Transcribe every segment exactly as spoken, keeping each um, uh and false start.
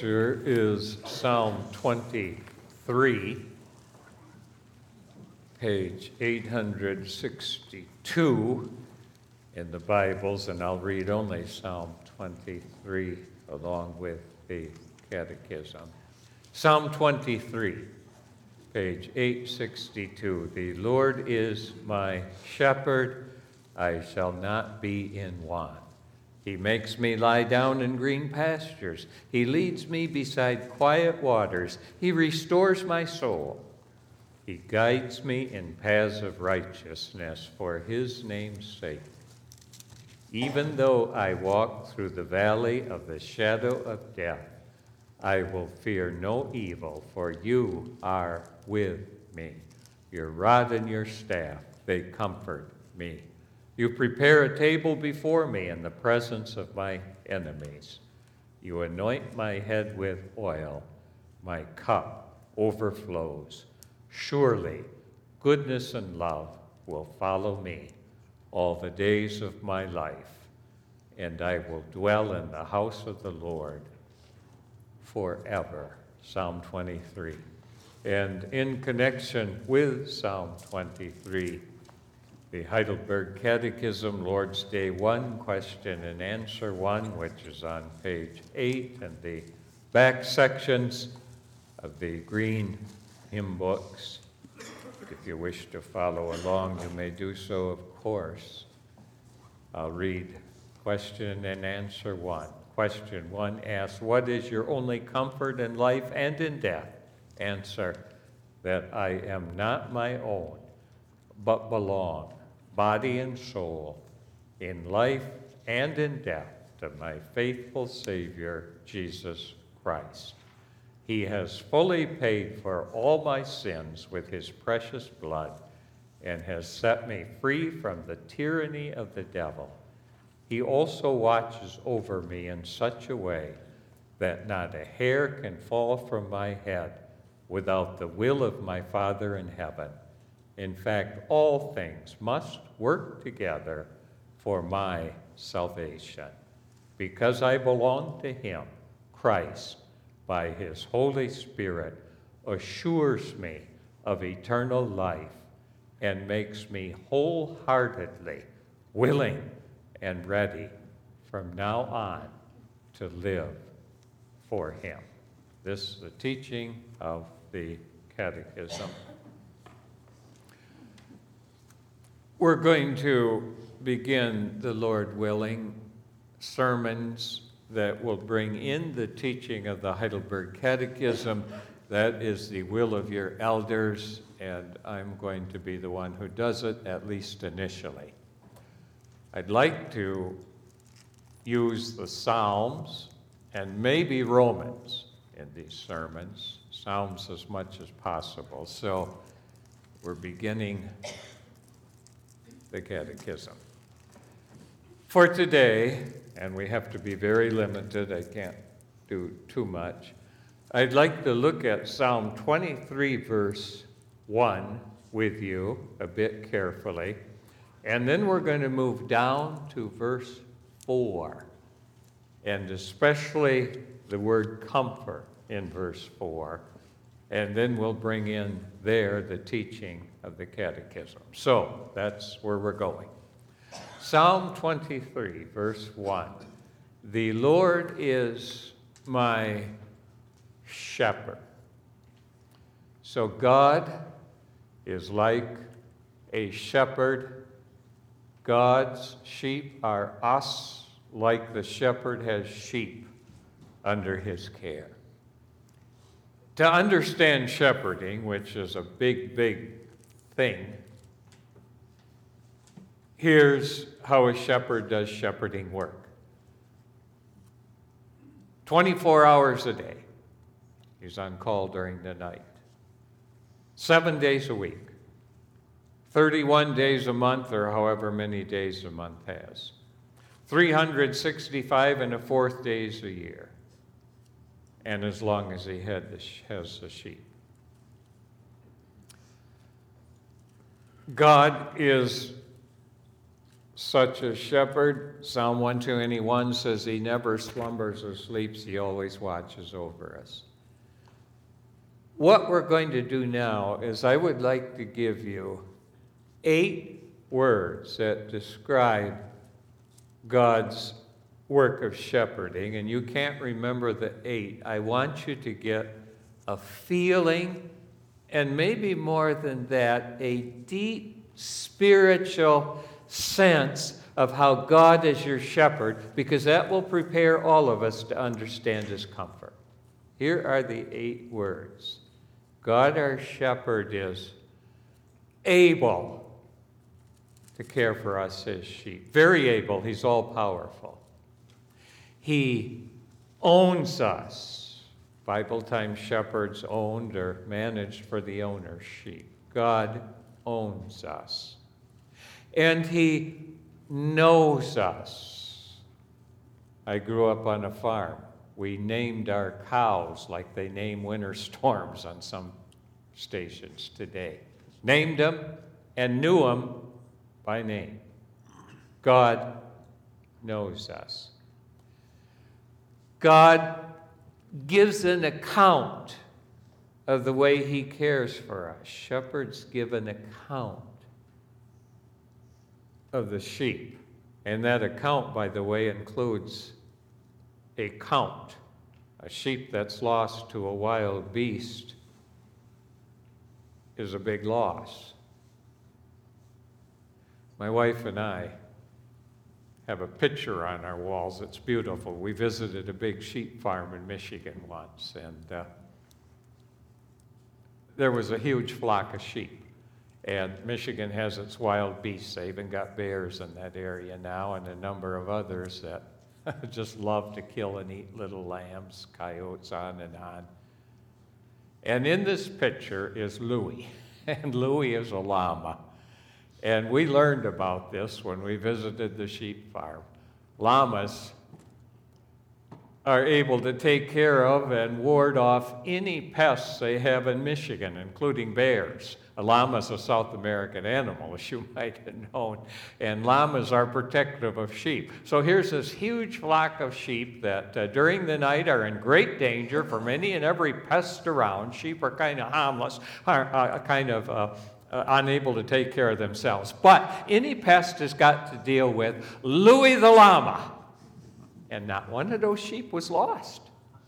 scripture is Psalm twenty-three, page eight hundred sixty-two in the Bibles, and I'll read only Psalm twenty-three along with the Catechism. Psalm twenty-three, page eight sixty-two. The Lord is my shepherd, I shall not be in want. He makes me lie down in green pastures. He leads me beside quiet waters. He restores my soul. He guides me in paths of righteousness for his name's sake. Even though I walk through the valley of the shadow of death, I will fear no evil, for you are with me. Your rod and your staff, they comfort me. You prepare a table before me in the presence of my enemies. You anoint my head with oil. My cup overflows. Surely goodness and love will follow me all the days of my life, and I will dwell in the house of the Lord forever. Psalm twenty-three. And in connection with Psalm twenty-three, the Heidelberg Catechism, Lord's Day one, question and answer one, which is on page eight, and the back sections of the green hymn books. If you wish to follow along, you may do so, of course. I'll read question and answer one. Question one asks, what is your only comfort in life and in death? Answer, that I am not my own, but belong, body and soul, in life and in death, to my faithful Savior, Jesus Christ. He has fully paid for all my sins with his precious blood and has set me free from the tyranny of the devil. He also watches over me in such a way that not a hair can fall from my head without the will of my Father in heaven. In fact, all things must work together for my salvation. Because I belong to him, Christ, by his Holy Spirit, assures me of eternal life and makes me wholeheartedly willing and ready from now on to live for him. This is the teaching of the Catechism. We're going to begin, the Lord willing, sermons that will bring in the teaching of the Heidelberg Catechism. That is the will of your elders, and I'm going to be the one who does it, at least initially. I'd like to use the Psalms and maybe Romans in these sermons, Psalms as much as possible. So we're beginning the Catechism. For today, and we have to be very limited, I can't do too much, I'd like to look at Psalm twenty-three, verse one with you a bit carefully, and then we're going to move down to verse four, and especially the word comfort in verse four, and then we'll bring in there the teaching of the Catechism. So that's where we're going. Psalm twenty-three, verse one. The Lord is my shepherd. So God is like a shepherd. God's sheep are us, like the shepherd has sheep under his care. To understand shepherding, which is a big, big thing, here's how a shepherd does shepherding work. twenty-four hours a day. He's on call during the night. Seven days a week. thirty-one days a month, or however many days a month has. three hundred sixty-five and a fourth days a year. And as long as he had the, has the sheep. God is such a shepherd. Psalm one twenty-one says he never slumbers or sleeps. He always watches over us. What we're going to do now is I would like to give you eight words that describe God's work of shepherding, and you can't remember the eight. I want you to get a feeling, and maybe more than that, a deep spiritual sense of how God is your shepherd, because that will prepare all of us to understand his comfort. Here are the eight words. God, our shepherd, is able to care for us, his sheep. Very able. He's all-powerful. He owns us. Bible time shepherds owned or managed for the owner's sheep. God owns us. And he knows us. I grew up on a farm. We named our cows like they name winter storms on some stations today. Named them and knew them by name. God knows us. God gives an account of the way he cares for us. Shepherds give an account of the sheep. And that account, by the way, includes a count. A sheep that's lost to a wild beast is a big loss. My wife and I have a picture on our walls. It's beautiful. We visited a big sheep farm in Michigan once, and uh, there was a huge flock of sheep. And Michigan has its wild beasts. They even got bears in that area now, and a number of others that just love to kill and eat little lambs, coyotes, on and on. And in this picture is Louie, and Louie is a llama. And we learned about this when we visited the sheep farm. Llamas are able to take care of and ward off any pests they have in Michigan, including bears. A llama is a South American animal, as you might have known, and llamas are protective of sheep. So here's this huge flock of sheep that uh, during the night are in great danger from any and every pest around. Sheep are kind of harmless, are uh, kind of uh, uh, unable to take care of themselves. But any pest has got to deal with Louie the llama. And not one of those sheep was lost.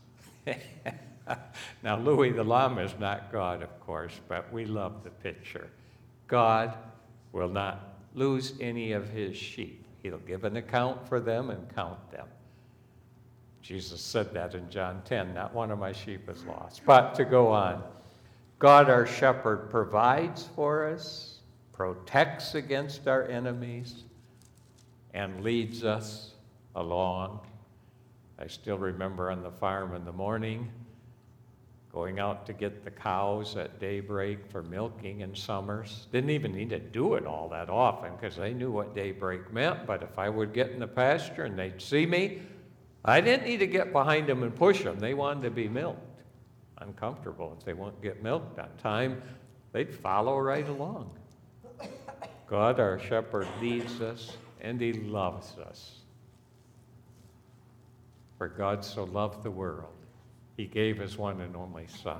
Now, Louie the llama is not God, of course, but we love the picture. God will not lose any of his sheep. He'll give an account for them and count them. Jesus said that in John ten, not one of my sheep is lost. But to go on, God, our shepherd, provides for us, protects against our enemies, and leads us along. I still remember on the farm in the morning, going out to get the cows at daybreak for milking in summers. Didn't even need to do it all that often because they knew what daybreak meant, but if I would get in the pasture and they'd see me, I didn't need to get behind them and push them. They wanted to be milked. Uncomfortable if they won't get milked on time, they'd follow right along. God, our shepherd, leads us and he loves us. For God so loved the world, he gave his one and only Son.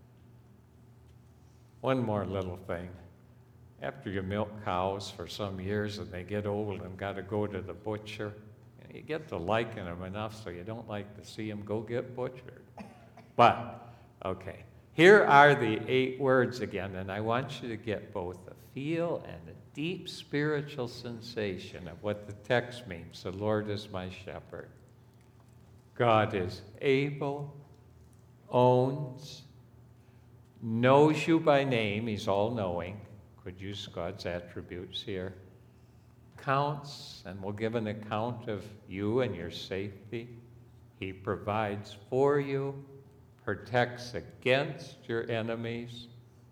One more little thing. After you milk cows for some years and they get old and got to go to the butcher, you get to liking them enough so you don't like to see them go get butchered. But, okay, here are the eight words again, and I want you to get both a feel and a deep spiritual sensation of what the text means. The Lord is my shepherd. God is able, owns, knows you by name, he's all-knowing, could use God's attributes here, counts and will give an account of you and your safety. He provides for you, protects against your enemies,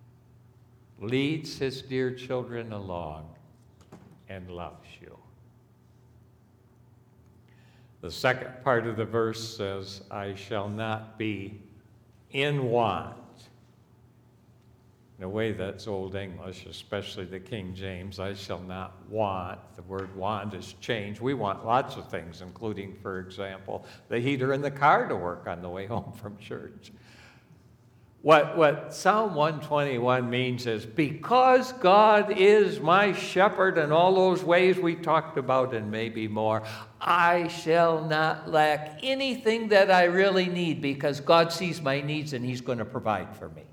leads his dear children along, and loves you. The second part of the verse says, I shall not be in want. In a way, that's Old English, especially the King James. I shall not want. The word want is change. We want lots of things, including, for example, the heater in the car to work on the way home from church. What, what Psalm one twenty-one means is, because God is my shepherd in all those ways we talked about and maybe more, I shall not lack anything that I really need, because God sees my needs and He's going to provide for me.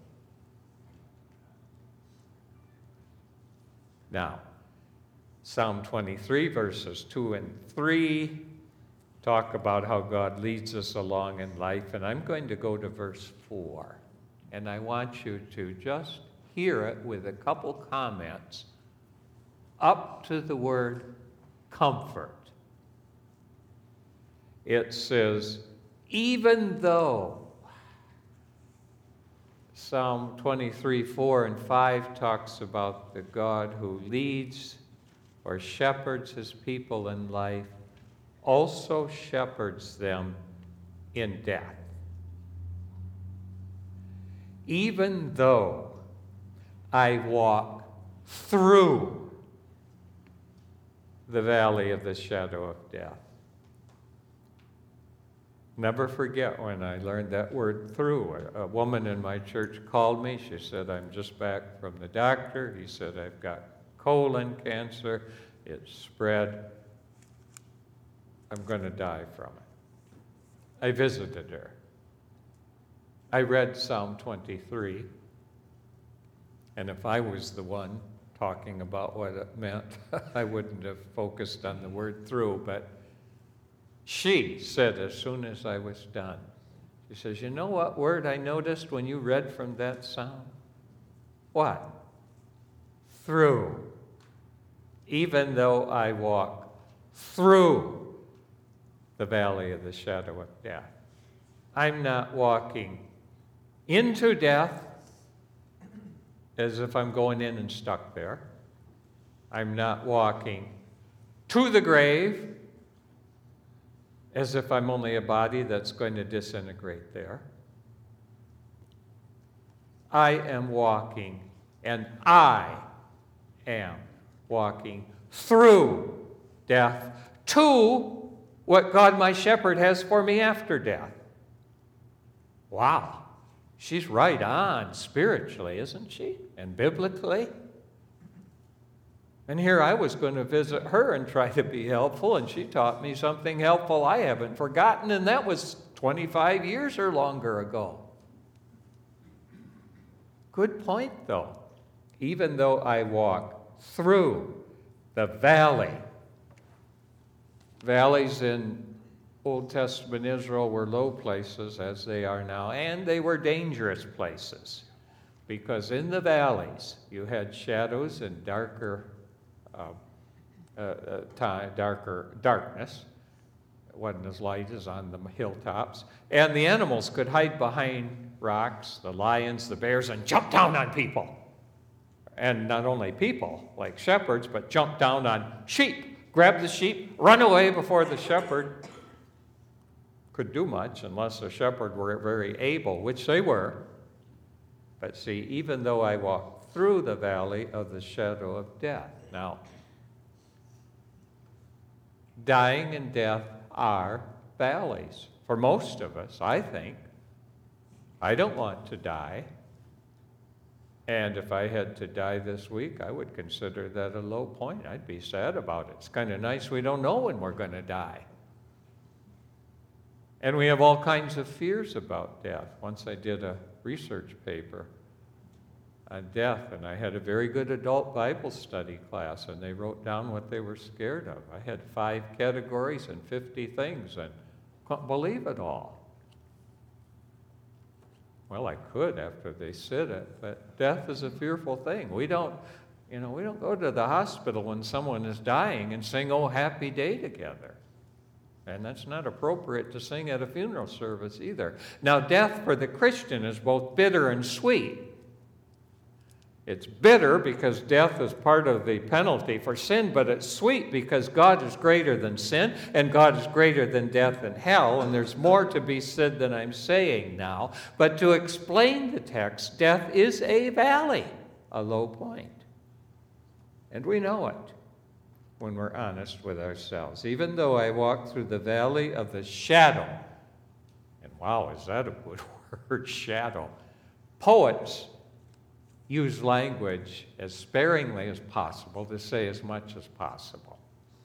Now, Psalm twenty-three, verses two and three, talk about how God leads us along in life, and I'm going to go to verse four. And I want you to just hear it with a couple comments up to the word comfort. It says, even though, Psalm twenty-three, four and five talks about the God who leads or shepherds his people in life, also shepherds them in death. Even though I walk through the valley of the shadow of death. Never forget when I learned that word through. A, a woman in my church called me. She said, I'm just back from the doctor. He said, I've got colon cancer. It's spread. I'm going to die from it. I visited her. I read Psalm twenty-three, and if I was the one talking about what it meant, I wouldn't have focused on the word through, but she said as soon as I was done, she says, you know what word I noticed when you read from that psalm? What? Through. Even though I walk through the valley of the shadow of death. I'm not walking into death as if I'm going in and stuck there. I'm not walking to the grave as if I'm only a body that's going to disintegrate there. I am walking, and I am walking through death to what God my shepherd has for me after death. Wow. She's right on spiritually, isn't she? And biblically. And here I was going to visit her and try to be helpful, and she taught me something helpful I haven't forgotten, and that was twenty-five years or longer ago. Good point, though. Even though I walk through the valley. Valleys in Old Testament Israel were low places, as they are now, and they were dangerous places, because in the valleys you had shadows and darker, uh, uh, uh, time, darker darkness. It wasn't as light as on the hilltops, and the animals could hide behind rocks, the lions, the bears, and jump down on people. And not only people, like shepherds, but jump down on sheep, grab the sheep, run away before the shepherd could do much, unless the shepherd were very able, which they were. But see, even though I walk through the valley of the shadow of death. Now, dying and death are valleys. For most of us, I think. I don't want to die. And if I had to die this week, I would consider that a low point. I'd be sad about it. It's kind of nice we don't know when we're going to die. And we have all kinds of fears about death. Once I did a research paper on death, and I had a very good adult Bible study class, and they wrote down what they were scared of. I had five categories and fifty things, and couldn't believe it all. Well, I could after they said it, but death is a fearful thing. We don't, you know, we don't go to the hospital when someone is dying and sing, "Oh, happy day" together. And that's not appropriate to sing at a funeral service either. Now, death for the Christian is both bitter and sweet. It's bitter because death is part of the penalty for sin, but it's sweet because God is greater than sin, and God is greater than death and hell, and there's more to be said than I'm saying now. But to explain the text, death is a valley, a low point. And we know it when we're honest with ourselves. Even though I walk through the valley of the shadow, and wow, is that a good word, shadow. Poets use language as sparingly as possible to say as much as possible.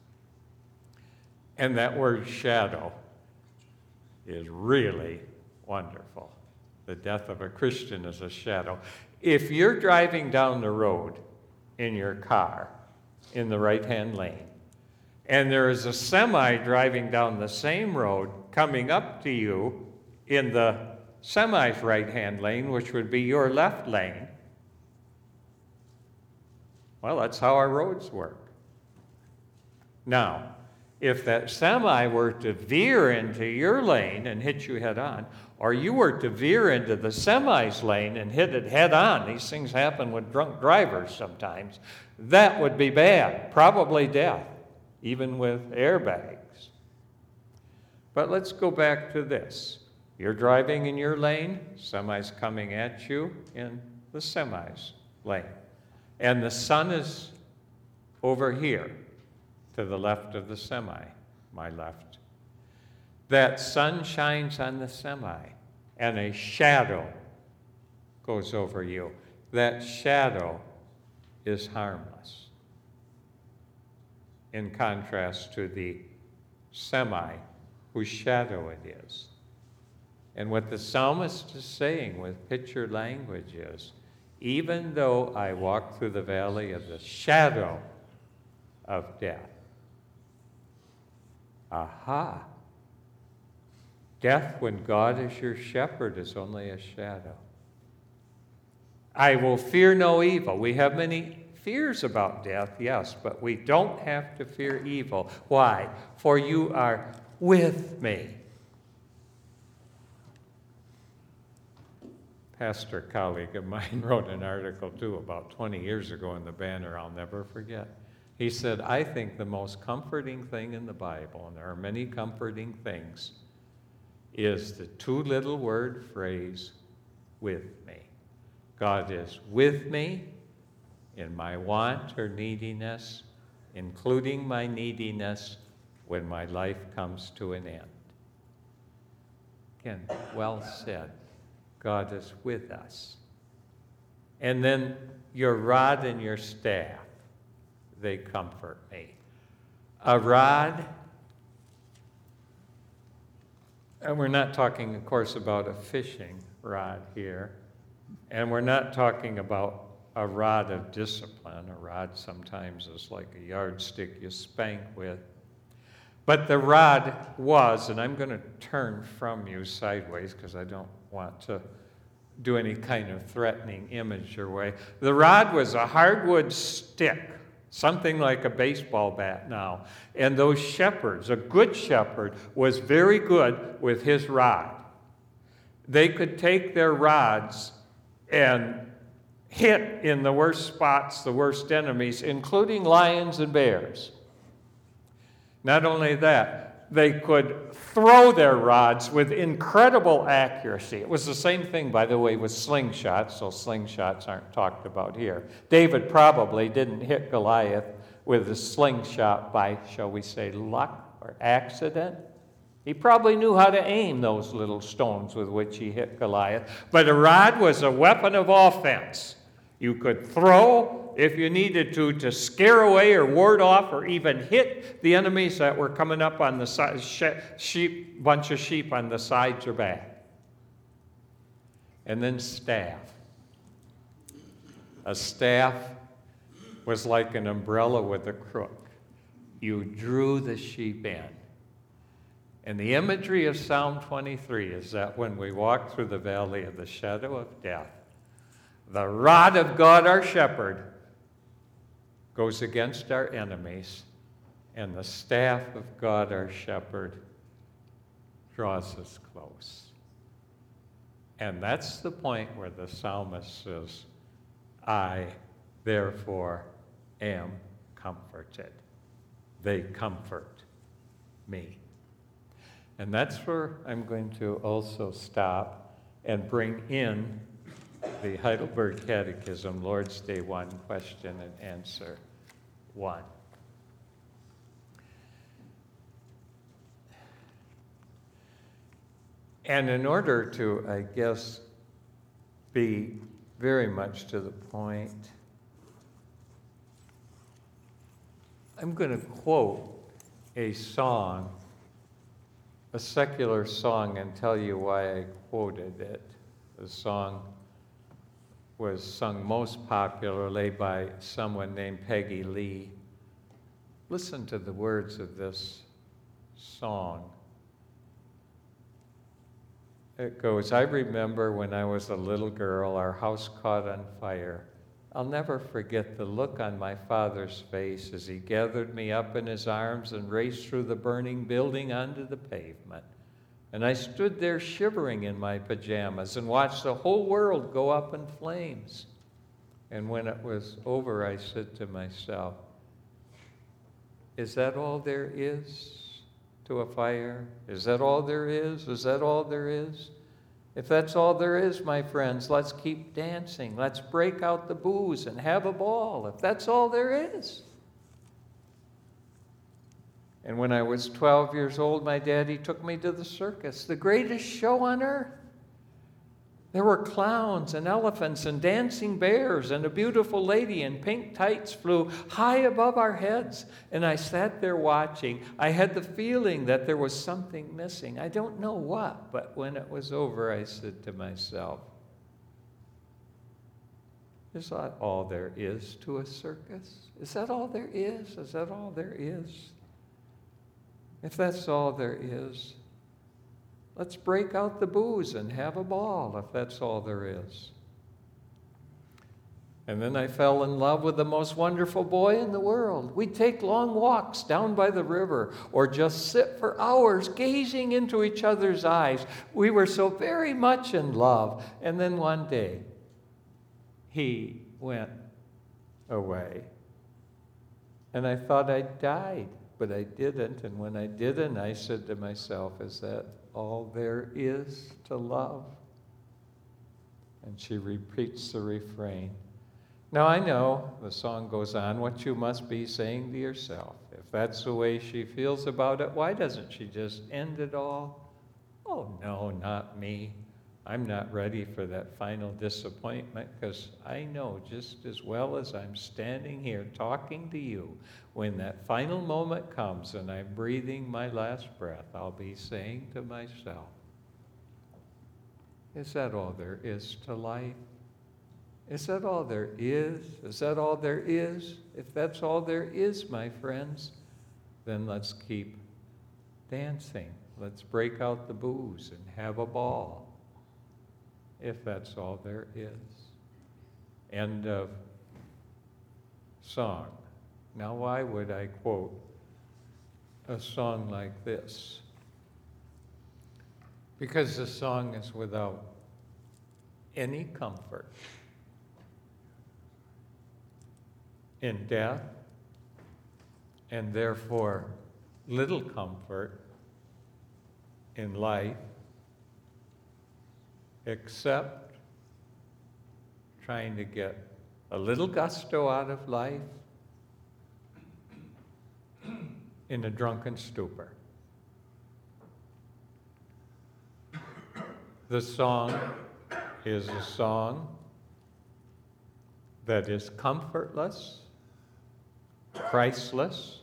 And that word shadow is really wonderful. The death of a Christian is a shadow. If you're driving down the road in your car in the right-hand lane, and there is a semi driving down the same road coming up to you in the semi's right-hand lane, which would be your left lane, well, that's how our roads work. Now, if that semi were to veer into your lane and hit you head on, or you were to veer into the semi's lane and hit it head on, these things happen with drunk drivers sometimes, that would be bad, probably death, even with airbags. But let's go back to this. You're driving in your lane, semi's coming at you in the semi's lane. And the sun is over here to the left of the semi, my left. That sun shines on the semi, and a shadow goes over you. That shadow is harmless, in contrast to the semi whose shadow it is. And what the psalmist is saying with picture language is, even though I walk through the valley of the shadow of death, aha, death when God is your shepherd is only a shadow. I will fear no evil. We have many fears about death, yes, but we don't have to fear evil. Why? For you are with me. Pastor colleague of mine wrote an article, too, about twenty years ago in the Banner I'll never forget. He said, I think the most comforting thing in the Bible, and there are many comforting things, is the two little word phrase, with me. God is with me in my want or neediness, including my neediness when my life comes to an end. Again, well said. God is with us. And then your rod and your staff, they comfort me. A rod, and we're not talking, of course, about a fishing rod here, and we're not talking about a rod of discipline. A rod sometimes is like a yardstick you spank with. But the rod was, and I'm going to turn from you sideways because I don't want to do any kind of threatening image your way. The rod was a hardwood stick, something like a baseball bat now. And those shepherds, a good shepherd, was very good with his rod. They could take their rods and hit in the worst spots, the worst enemies, including lions and bears. Not only that, they could throw their rods with incredible accuracy. It was the same thing, by the way, with slingshots, so slingshots aren't talked about here. David probably didn't hit Goliath with a slingshot by, shall we say, luck or accident. He probably knew how to aim those little stones with which he hit Goliath. But a rod was a weapon of offense. You could throw, if you needed to, to scare away or ward off or even hit the enemies that were coming up on the side, sheep, bunch of sheep on the sides or back. And then staff. A staff was like an umbrella with a crook. You drew the sheep in. And the imagery of Psalm twenty-three is that when we walk through the valley of the shadow of death, the rod of God, our shepherd, goes against our enemies, and the staff of God, our shepherd, draws us close. And that's the point where the psalmist says, I, therefore, am comforted. They comfort me. And that's where I'm going to also stop and bring in the Heidelberg Catechism, Lord's Day one, question and answer one. And in order to, I guess, be very much to the point, I'm going to quote a song, a secular song, and tell you why I quoted it. The song was sung most popularly by someone named Peggy Lee. Listen to the words of this song. It goes, I remember when I was a little girl, our house caught on fire. I'll never forget the look on my father's face as he gathered me up in his arms and raced through the burning building onto the pavement. And I stood there shivering in my pajamas and watched the whole world go up in flames. And when it was over, I said to myself, is that all there is to a fire? Is that all there is? Is that all there is? If that's all there is, my friends, let's keep dancing. Let's break out the booze and have a ball, if that's all there is. And when I was twelve years old, my daddy took me to the circus, the greatest show on earth. There were clowns and elephants and dancing bears, and a beautiful lady in pink tights flew high above our heads. And I sat there watching. I had the feeling that there was something missing. I don't know what, but when it was over, I said to myself, is that all there is to a circus? Is that all there is? Is that all there is? If that's all there is, let's break out the booze and have a ball, if that's all there is. And then I fell in love with the most wonderful boy in the world. We'd take long walks down by the river or just sit for hours gazing into each other's eyes. We were so very much in love. And then one day, he went away. And I thought I died, but I didn't. And when I didn't, I said to myself, is that all there is to love? And she repeats the refrain. Now I know, the song goes on, what you must be saying to yourself. If that's the way she feels about it, why doesn't she just end it all? Oh no, not me. I'm not ready for that final disappointment, because I know just as well as I'm standing here talking to you, when that final moment comes and I'm breathing my last breath, I'll be saying to myself, is that all there is to life? Is that all there is? Is that all there is? If that's all there is, my friends, then let's keep dancing. Let's break out the booze and have a ball, if that's all there is. End of song. Now, why would I quote a song like this? Because the song is without any comfort in death, and therefore little comfort in life, except trying to get a little gusto out of life in a drunken stupor. The song is a song that is comfortless, Christless,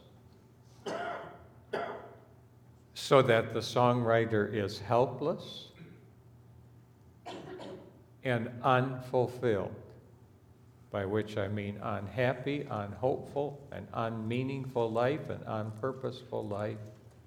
so that the songwriter is helpless and unfulfilled, by which I mean unhappy, unhopeful, an unmeaningful life, an unpurposeful life.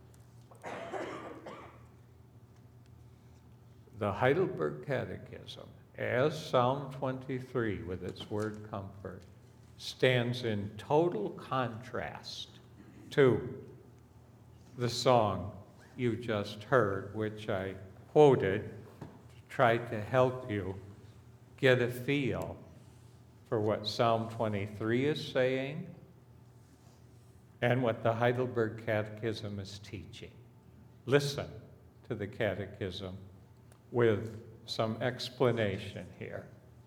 The Heidelberg Catechism, as Psalm twenty-three with its word comfort, stands in total contrast to the song you just heard, which I quoted to try to help you get a feel for what Psalm twenty-three is saying and what the Heidelberg Catechism is teaching. Listen to the Catechism with some explanation here.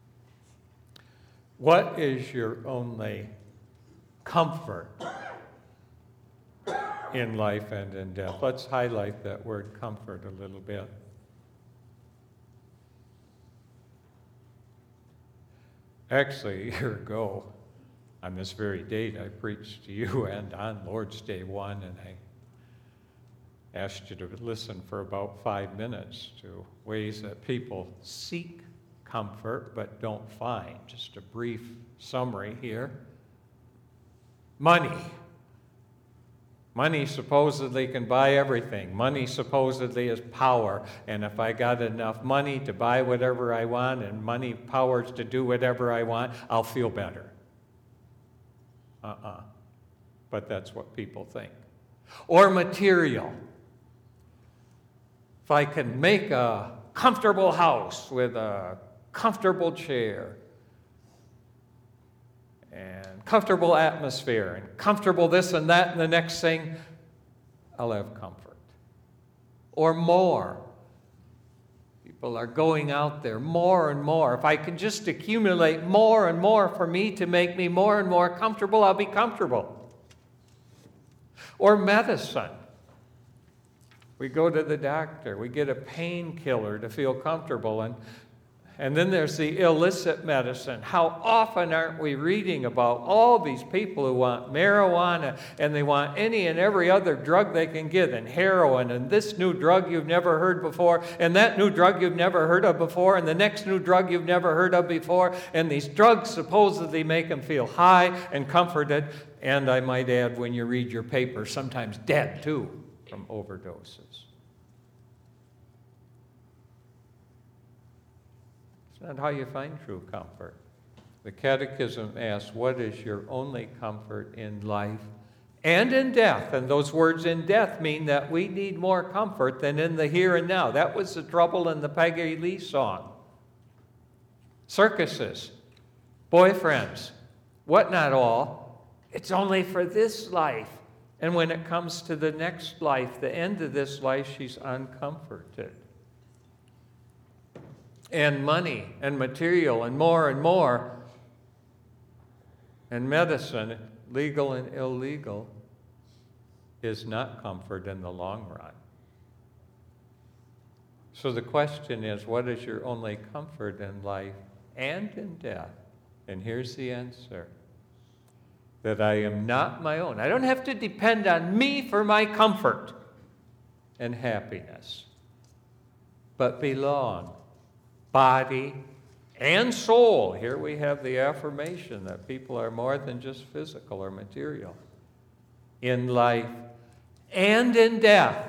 What is your only comfort in life and in death? Let's highlight that word comfort a little bit. Actually, a year ago, on this very date, I preached to you and on Lord's Day one, and I asked you to listen for about five minutes to ways that people seek comfort but don't find. Just a brief summary here. Money. Money supposedly can buy everything. Money supposedly is power. And if I got enough money to buy whatever I want and money powers to do whatever I want, I'll feel better. Uh-uh. But that's what people think. Or material. If I can make a comfortable house with a comfortable chair and comfortable atmosphere and comfortable this and that and the next thing, I'll have comfort. Or more. People are going out there more and more. If I can just accumulate more and more for me to make me more and more comfortable, I'll be comfortable. Or medicine. We go to the doctor. We get a painkiller to feel comfortable. And, and then there's the illicit medicine. How often aren't we reading about all these people who want marijuana and they want any and every other drug they can get, and heroin, and this new drug you've never heard before, and that new drug you've never heard of before, and the next new drug you've never heard of before, and these drugs supposedly make them feel high and comforted, and I might add, when you read your paper, sometimes dead too from overdoses. Not how you find true comfort. The Catechism asks, what is your only comfort in life and in death? And those words in death mean that we need more comfort than in the here and now. That was the trouble in the Peggy Lee song. Circuses, boyfriends, what not all. It's only for this life. And when it comes to the next life, the end of this life, she's uncomforted. And money and material and more and more, and medicine, legal and illegal, is not comfort in the long run. So the question is, what is your only comfort in life and in death? And here's the answer: that I am not my own. I don't have to depend on me for my comfort and happiness, but belong. Body and soul. Here we have the affirmation that people are more than just physical or material. In life and in death.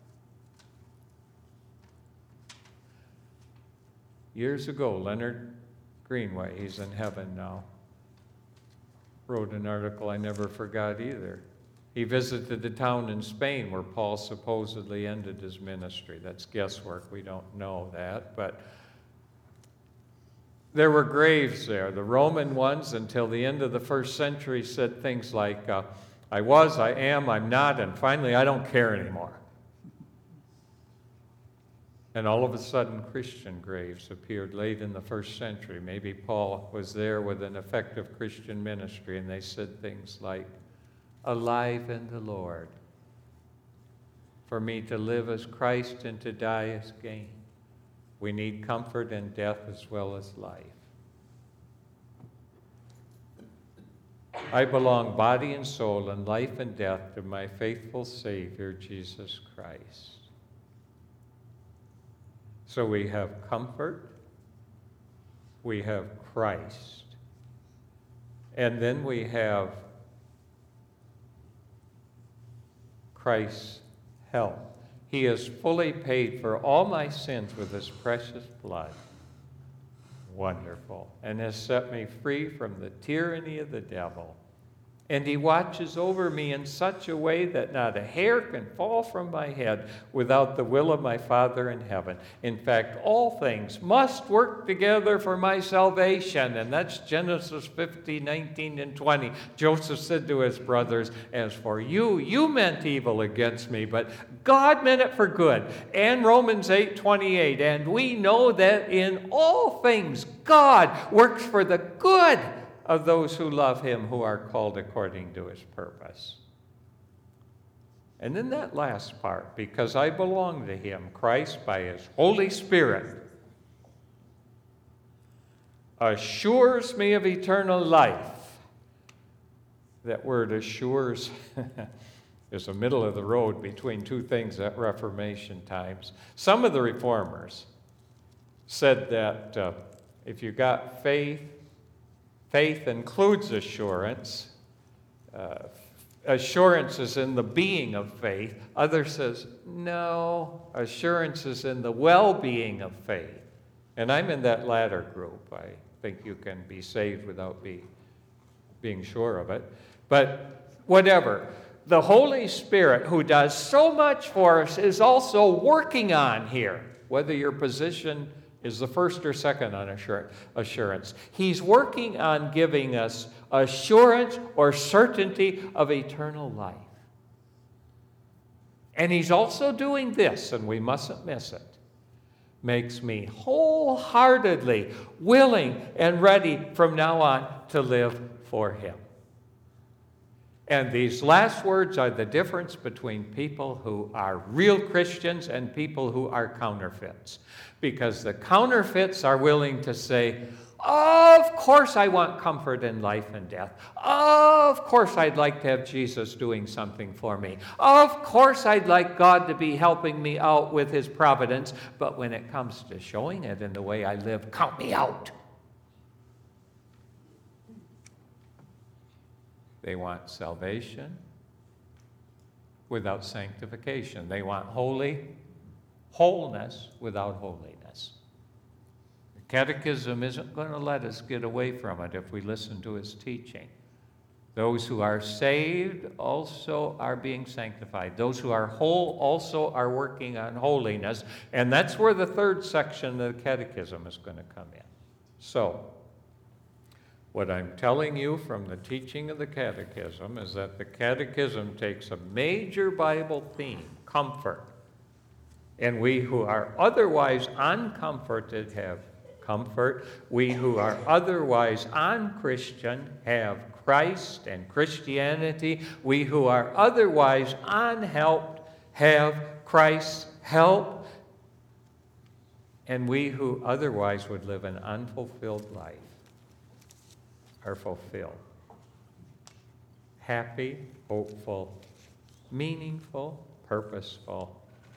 Years ago, Leonard Greenway, he's in heaven now, wrote an article I never forgot either. He visited the town in Spain where Paul supposedly ended his ministry. That's guesswork. We don't know that, but there were graves there. The Roman ones, until the end of the first century, said things like, uh, I was, I am, I'm not, and finally I don't care anymore. And all of a sudden, Christian graves appeared late in the first century. Maybe Paul was there with an effective Christian ministry, and they said things like, alive in the Lord. For me to live as Christ and to die as gain. We need comfort in death as well as life. I belong body and soul and life and death to my faithful Savior, Jesus Christ. So we have comfort, we have Christ, and then we have Christ's help. He has fully paid for all my sins with his precious blood. Wonderful. And has set me free from the tyranny of the devil and he watches over me in such a way that not a hair can fall from my head without the will of my Father in heaven. In fact, all things must work together for my salvation. And that's Genesis fifty, nineteen, and twenty. Joseph said to his brothers, as for you, you meant evil against me, but God meant it for good. And Romans eight, twenty-eight, and we know that in all things God works for the good of those who love him, who are called according to his purpose. And then that last part, because I belong to him, Christ by his Holy Spirit assures me of eternal life. That word assures is the middle of the road between two things at Reformation times. Some of the reformers said that uh, if you got faith, faith includes assurance. Uh, assurance is in the being of faith. Others says, no, assurance is in the well-being of faith. And I'm in that latter group. I think you can be saved without be, being sure of it. But whatever. The Holy Spirit, who does so much for us, is also working on here, whether your position is the first or second on assurance. He's working on giving us assurance or certainty of eternal life. And he's also doing this, and we mustn't miss it. Makes me wholeheartedly willing and ready from now on to live for him. And these last words are the difference between people who are real Christians and people who are counterfeits. Because the counterfeits are willing to say, of course I want comfort in life and death. Of course I'd like to have Jesus doing something for me. Of course I'd like God to be helping me out with his providence. But when it comes to showing it in the way I live, count me out. They want salvation without sanctification. They want holy wholeness without holiness. The Catechism isn't going to let us get away from it if we listen to his teaching. Those who are saved also are being sanctified. Those who are whole also are working on holiness. And that's where the third section of the Catechism is going to come in. So, what I'm telling you from the teaching of the Catechism is that the Catechism takes a major Bible theme, comfort, and we who are otherwise uncomforted have comfort. We who are otherwise unchristian have Christ and Christianity. We who are otherwise unhelped have Christ's help. And we who otherwise would live an unfulfilled life are fulfilled. Happy, hopeful, meaningful, purposeful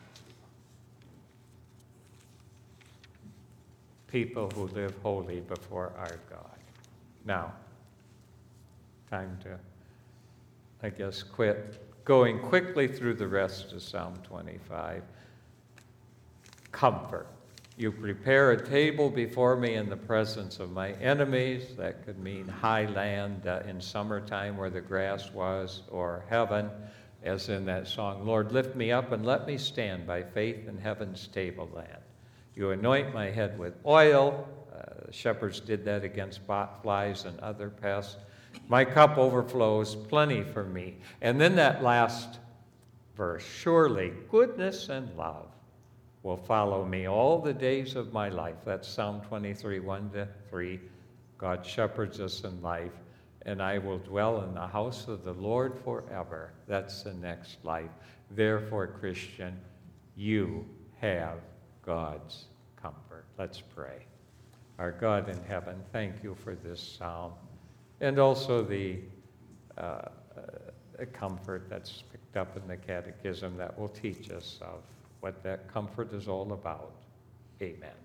people who live holy before our God. Now, time to, I guess, quit going quickly through the rest of Psalm twenty-five. Comfort. You prepare a table before me in the presence of my enemies. That could mean high land uh, in summertime where the grass was, or heaven, as in that song, Lord, lift me up and let me stand by faith in heaven's tableland. You anoint my head with oil. Uh, the shepherds did that against bot flies and other pests. My cup overflows, plenty for me. And then that last verse, surely goodness and love will follow me all the days of my life. That's Psalm twenty-three, one to three. God shepherds us in life, and I will dwell in the house of the Lord forever. That's the next life. Therefore, Christian, you have God's comfort. Let's pray. Our God in heaven, thank you for this psalm, and also the uh, uh, comfort that's picked up in the Catechism that will teach us of what that comfort is all about. Amen.